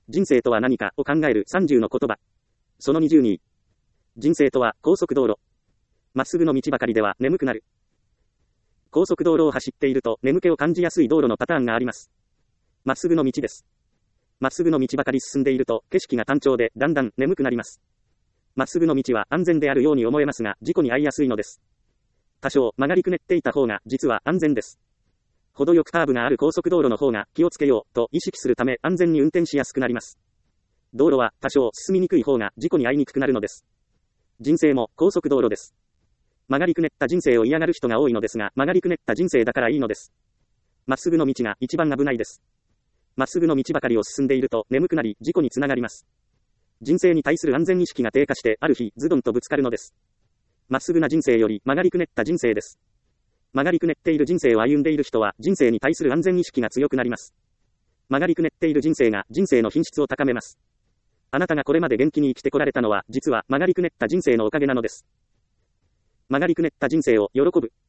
人生とは何かを考える30の言葉。その20に。人生とは高速道路。まっすぐの道ばかりでは眠くなる。高速道路を走っていると眠気を感じやすい道路のパターンがあります。まっすぐの道です。まっすぐの道ばかり進んでいると景色が単調でだんだん眠くなります。まっすぐの道は安全であるように思えますが事故に遭いやすいのです。多少曲がりくねっていた方が実は安全です。程よくカーブがある高速道路の方が気をつけようと意識するため安全に運転しやすくなります。道路は多少進みにくい方が事故に遭いにくくなるのです。人生も高速道路です。曲がりくねった人生を嫌がる人が多いのですが曲がりくねった人生だからいいのです。まっすぐの道が一番危ないです。まっすぐの道ばかりを進んでいると眠くなり事故につながります。人生に対する安全意識が低下してある日ズドンとぶつかるのです。まっすぐな人生より曲がりくねった人生です。曲がりくねっている人生を歩んでいる人は人生に対する安全意識が強くなります。曲がりくねっている人生が人生の品質を高めます。あなたがこれまで元気に生きてこられたのは実は曲がりくねった人生のおかげなのです。曲がりくねった人生を喜ぶ。